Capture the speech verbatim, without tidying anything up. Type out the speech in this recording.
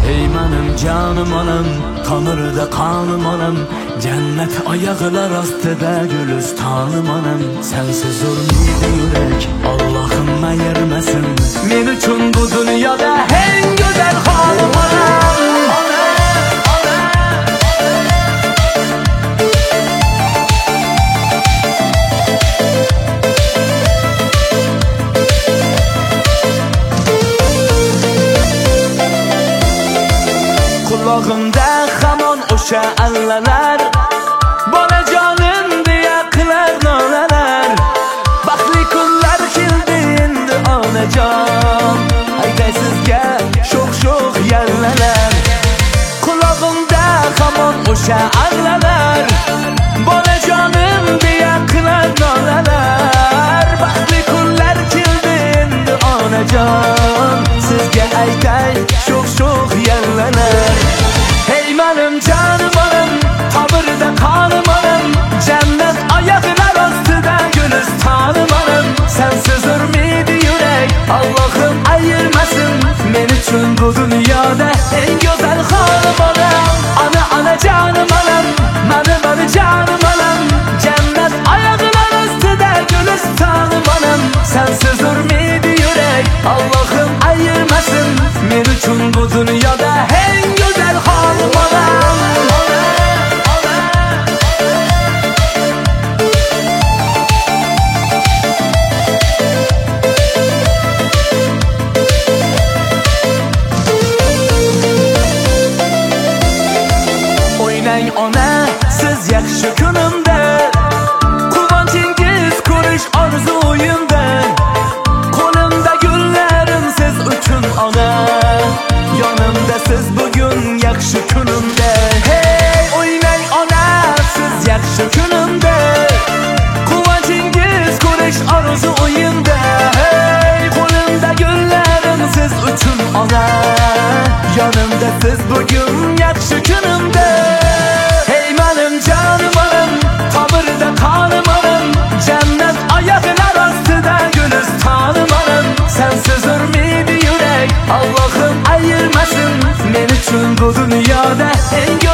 Ey mənim canım anam, Tanrıda kanım anam, cennet ayaklar astıda gülistanım anam. Sensiz olmaydı yürek, Allah'ım ayırmasın. Men üçün bu dünyada en güzel hanım anam. Kulağımda hamon o'sha allalar, Bolajonim deya qilar nolalar. Baxtli kunlar keldi endi onajon, aytay sizga sho'x-sho'x yallalar. Kulağımda hamon o'sha allalar, Bolajonim deya qilar nolalar. Baxtli kunlar keldi endi onajon, sizga aytay sho'x-sho'x yallalar. Hey mənim canım anam, qabırda kanım anam, cennet ayaklar astıda gülistanım anam. Sensiz ölmeydi yürek, Allah'ım ayırmasın. Men üçün bu dünyada en güzel hanım anam. Ana ana canım anam, mənim mənim canım anam, cennet ayaklar astıda gülistanım anam. Sensiz ölmeydi yürek, Allah'ım ayırmasın. Men üçün bu dünyada en güzel hanım anam. Oynang ona siz yaxshi kunimda, quvonchingiz ko'rish orzuyimda. Qo'limda gullarim siz uchun ona, yonimda siz bugun yaxshi kunimda. Hey oynang ona siz yaxshi kunimda, quvonchingiz ko'rish orzuyimda. Hey qo'limda gullarim siz uchun ona, yonimda siz bugun yaxshi kunimda. Hey mənim canım anam, qabırda kanım anam, cennet ayaklar astıda gülistanım anam. Sensiz ölmeydi yürek, Allah'ım ayırmasın. Men üçün bu dünyada en